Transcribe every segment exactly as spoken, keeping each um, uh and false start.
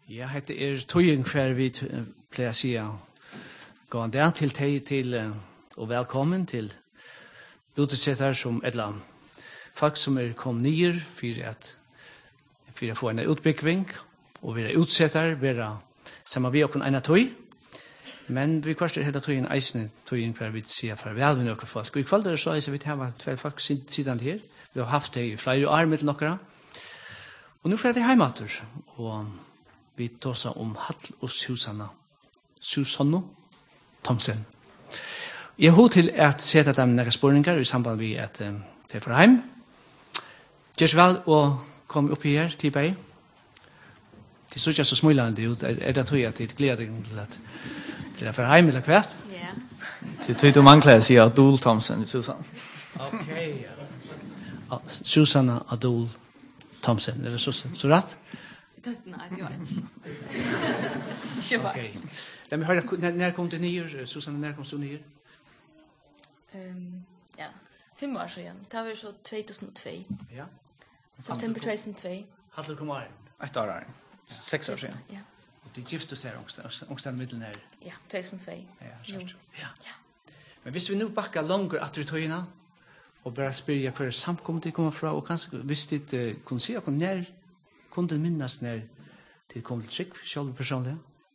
Ja, det er tøying for vi pleier å si gå an der til teg til og velkommen til utsettere som et eller annet folk som er kommet nyer for at for å få en utbygging og være utsettere, være sammen med oss en tøy. Men vi kvarster hele tøyen eisende tøyen for vi sier farvel med noen folk. Og i kveld er det så at vi har tve folk siden her. Vi har haft det i flere år med noen. Og nå får jeg det hjemme og vi tar seg om Hall og Susanna. Susanna Thomsen. Jeg har til at sette dem noen spørninger i samband med at um, det er for hjem. Gjør så vel å komme opp her til meg. Det er så smulende ut. Er det tøy at det gleder deg til at det er for hjem eller hvert? Ja. Det er tøy du mangler å si Adol Thomsen, Susanna. Ok, ja. Susanna Adol Thomsen, er det så, så rett? Det er nei, det var ikke. Ikke faktisk. Lad mig høre, når, når kom det nye, Susanna, når kom du nye? Um, ja, fem år siden. Det var så två tusen två. Ja. September två tusen två. Hadde du kommet her? Ett år er Sex år siden. Ja. Og de giftes her, ångstad middelen her? Ja, två tusen två. Ja, sant. Ja. Ja. Men hvis vi nu bakkar langer at du tøyina, og bare spyrja hver samkommet de kommer fra, og kanskje hvis de uh, kunne si akkur nær, kunne du minnes nær de kom til trygg, selv personlig?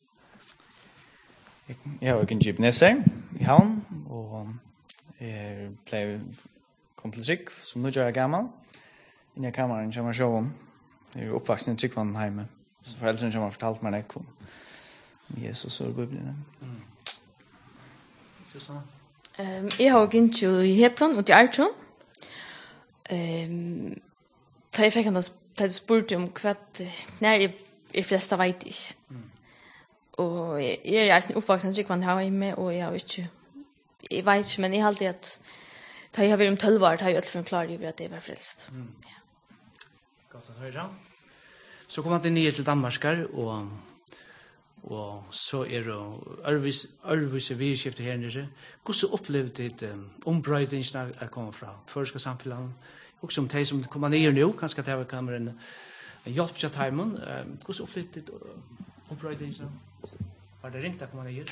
Jeg har ikke en gymnaser i havn, og jeg pleier kom til trygg, som nå gjør jeg gammel. Inni av kammeren kommer jeg sjå om. Jeg er oppvaksen i tryggvann hjemme. Så foreldrene kommer og fortalt meg det om Jesus og Bibelen. Mm. Susanna? Um, jeg har gått i Hebron og til Artron. Um, da jeg fikk han da spurte om hva når jeg er flesta vet ikke. Mm. Og jeg, jeg er en oppvaksen tryggvann hjemme, og jeg har ikke, jeg vet ikke, men jeg har alltid at da jeg har vært om tølv år, da har jeg alltid forklart over at jeg var frelst. Mm. Ja. Godt at høre. Så kom han til nye til Danmarkar, og og så er det Ørvis, Ørvis er vidskiftet her nere. Hvordan opplevde det um, ombrøydingene å komme fra førske samfunnet? Også om de som kommer ned nå, kanskje at det kommer en, en hjelp til timen. Um, hvordan opplevde det ombrøydingene? Var det ringt å komme ned?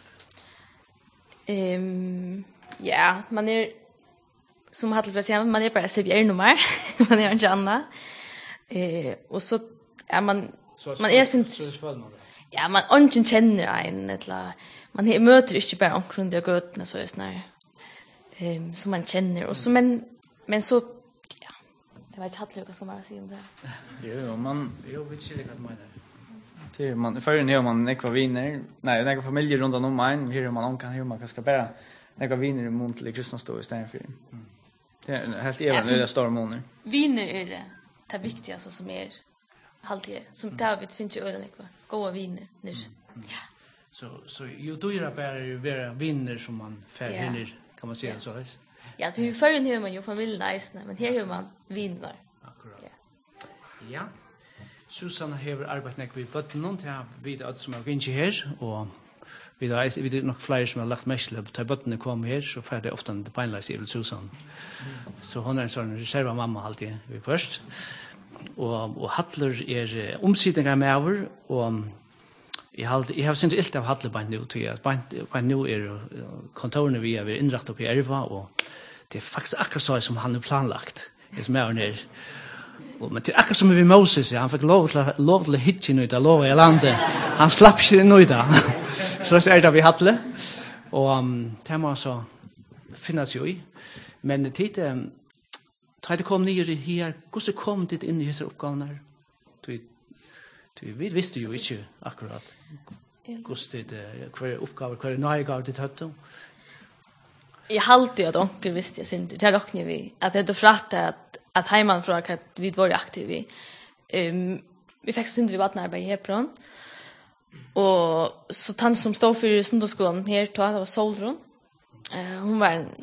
Um, ja, man er, som Hattel vil si, man er bare C V R-nummer. Man er ikke annet. Uh, og så er man, Så, man er sin... Så, så, så, Ja, man ungen känner en eller man he, möter inte bara omkring det götna så är snär. Ehm som man känner och så men men så ja. Jag vet inte hur jag ska bara säga om det. Jo, man jo, vi ser det kan man. Det är man för när man nekva viner. Nej, nekva familjer runt om mig, hur man om kan hur man ska bara nekva viner i mont till kristna stå i stället för. Mm. Det är helt även när det står månader. Viner är det det viktigaste som är alltid som David finns ju öde kvar. Goda viner nu. Mm. Ja. Så så ju då är det bara vara viner som man får Ja. hinner kan man säga Ja. så vis. Ja, det är ju förrän hur man ju familjen nice, men här hur man viner. Akkurat. Ja. Ja. Susanna har arbetat nek vid botten till vid att som har gick här och vi då vi det nog fler som har lagt mesle på botten kom här så får det ofta det pinless i Susanna. Så hon är en sån reserva mamma alltid vi först. Og og Hattler er omsidningar med over og jeg har jeg har sett ilt av Hattler bant nu til at bant bant nu er kontorene vi er innrakt opp i Erva og det er faktisk akkurat så som han har planlagt. Det som er nær. Og men det er akkurat som vi Moses, ja, han fikk lov til lov til hitje nu da lov i landet. Han slapp ikke nu da. Så er det vi Hattler. Og um, det må så finnes jo i. Men tid um, Ta det kom nere her, hvordan kom det inn i disse oppgavene her? Du, du, vi visste jo ikke akkurat hvordan det, hver oppgave, hver nøygav det tatt. Jag halte att onkel visste jag inte. Det rockade vi att det då fratte att att hemman från att vi var aktiva vi. Ehm vi fick synd vi var när i Hebron. Och så tant som stod för söndagsskolan här då det var Solron. Eh hon var en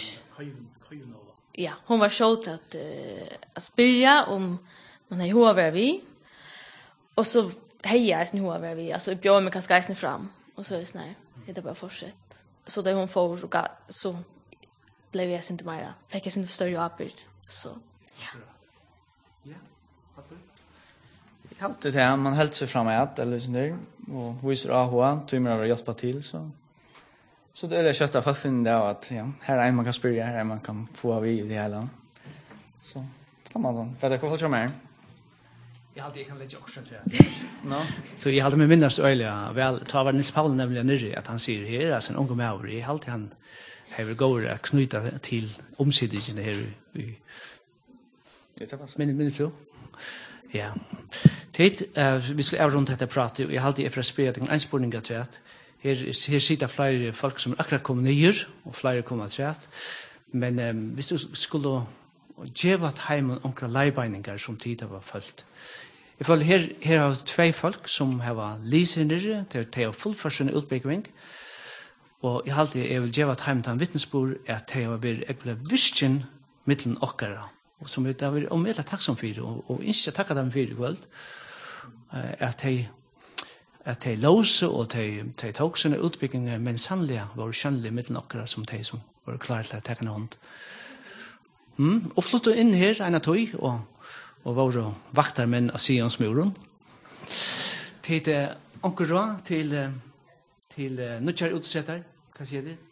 Ja, hon var sjått att uh, att spyrja om man är hur vi. Och så hejar jag sen hur vi. Alltså bjöd mig kanske gaisen fram och så är det snär. Det är bara fortsätt. Så där hon får och så blev jag inte mer. Fick jag inte större uppbyrd. Så ja. Ja. Helt det här, man helt sig framåt eller sån där och visar A H, tymmer över hjälpa till så. Så det är det kötta för att finna att ja, här är man kan spyrja, här är man kan få av i det hela. Så, kan man då. För det kommer att mer. Jag hade jag kan lägga också tror jag. No. Så jag hade med minnas öliga väl ta var Nils Paul nämligen nere att han säger här alltså en ung man i halt han har går att knyta till omsidningen här i Det var så. Men men så. Ja. Det uh, vi skulle runt detta prata och jag hade ifrån spelning en spårning att här här sitter flera folk som akkurat kommer ner och flera kommer att chat. Men um, hvis du skulle geva at heimen onkra leibeiningar som tid var fullt. Jeg føler her, her har tvei folk som har lysenere til å ha fullførsende utbygging, og jeg halte jeg vil geva at heimen til en vittnesbord at de har vært ekvile virkjen mittelen okkara, og som vi har vært omedelig takksom for, og, og ikke takka dem for i kveld, at de at de låse og de, de tok sånne utbygginger, men sannelig var kjønnelig mittelen okkara som de som var klar til å takke noe hånd. Mm, og flyttet inn her, en av tog, og, og var vakter menn av Sions muren. Til det onker råd, til, til nødkjær utsetter, hva sier det?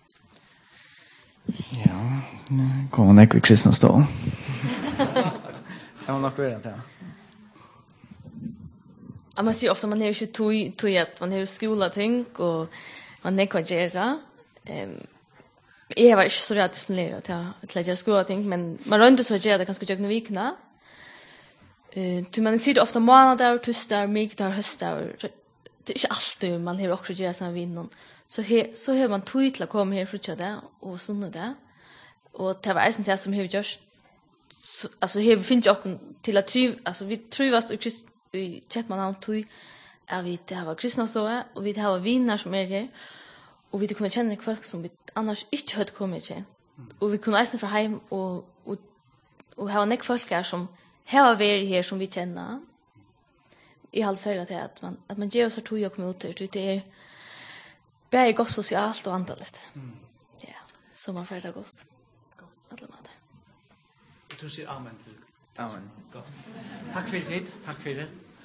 Ja, kommer nok vi kristne stå. Jeg må nok være det. Ja, man sier ofta man har ikke tog, tog at man har skola ting, og man har ikke gjøre. Um, Jeg var ikke så redd disiplineret til, til å gjøre skola ting, men man rønte så å gjøre det ganske gjøre noen vikene. Uh, til man sier det ofte måneder, tøster, mykter, høster. Det er ikke alltid man har også gjøre sammen med noen. Så, he, så har man tog til å komme her for å gjøre det, og sånn det. Og det var eisen til som har gjort. Så, altså, her finner jeg også til å triv, altså, vi trives i, i Kjeppmannhavn tog, er vi til å ha kristne stående, og vi til å ha viner som er her, og vi til å kunne kjenne folk som vi annars ikke hadde kommet til. Og vi kunne eisne fra heim og, og, og ha nek folk her som har vært her som vi kjenner. Jeg har særlig til at man, at man gjør oss her tog og kommer ut til. Det er bare godt sosialt og antallet. Mm. Ja, så man får det godt. Alle måter. Du sier amen til. Amen. Godt. Takk for det. Takk for det.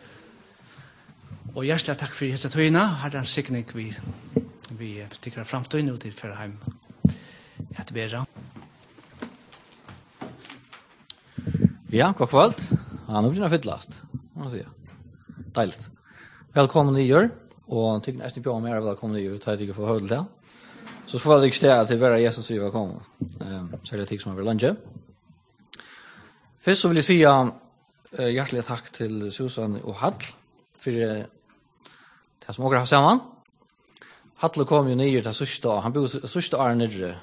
Og hjertelig takk for disse togene. Har den sikning vi vi tycker framtiden ut till för hem. Att bära. Ja, god kveld. Ja, nu blir det fyllast. Man säger. Deiligt. Välkommen i år och tycker nästan på mer välkommen i år. Tack dig för höll det. Så får jag ställa till vara Jesus vi välkomna. Ehm så det tycks som över lunch. Först så vill jag säga uh, hjärtligt tack till Susan och Hall för uh, det som några har samman. Hattle kom ju ner till sista, han bor sista år nere.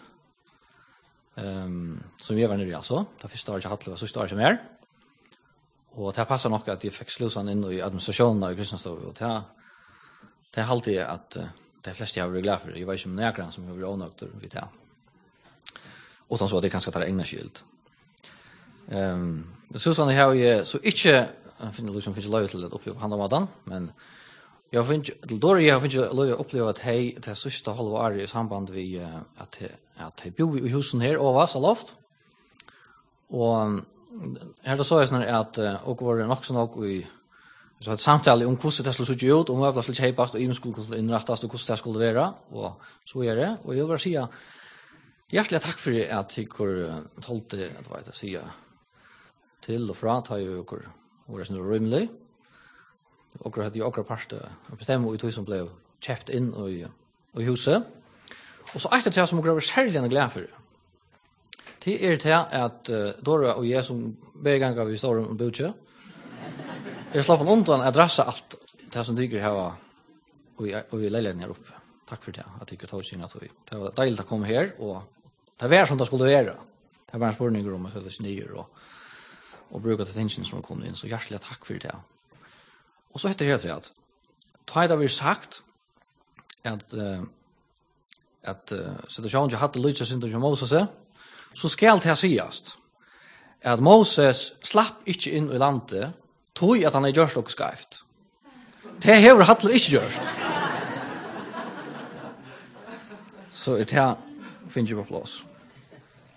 Ehm som jag var nere alltså. Det första året Hattle var sista år som är. Och det passar nog att jag fick slusan in i administrationen i Kristianstad och det det är alltid att de flesta jag är glad för. Jag var ju som näkran som jag var onökt vid det. Och så att det kanske tar egna skyld. Ehm det Susan har ju så inte jag finner liksom finns lite till att uppleva han var men jag finns då jag finns jag uppleva att hej det sista halva året i samband vi att att jag bor i husen här över så loft. Och här då så är det att och var det också nog i så ett samtal om hur det skulle se ut om möbler skulle köpas och in skulle inrättas och hur det skulle vara och så är det och jag vill säga hjärtligt tack för att tycker tolte att vad jag säga till och från har ju och och det är så rimligt. Och det hade ju också pasta och bestämma ut hur som blev checked in och och huset. Och så efter det som jag var särskilt glad för. Det är det att Dora och jag som begångar vi står om Butche. Jag slapp undan adressa allt det som dyker här och vi och vi lägger ner upp. Tack för det att du tog sig att vi. Det var dejligt att komma här och det var som det skulle vara. Det var en spårning om att det är nio och och bruka attention som kom in så hjärtligt tack för det. Och så heter det så att tar det vi sagt att uh, att uh, situationen jag hade lyckats synd och Moses så skall det sägas att Moses slapp inte in i landet tog att han är gjort och skrivit. Det har Hattler inte gjort. Så det här finns ju på plats.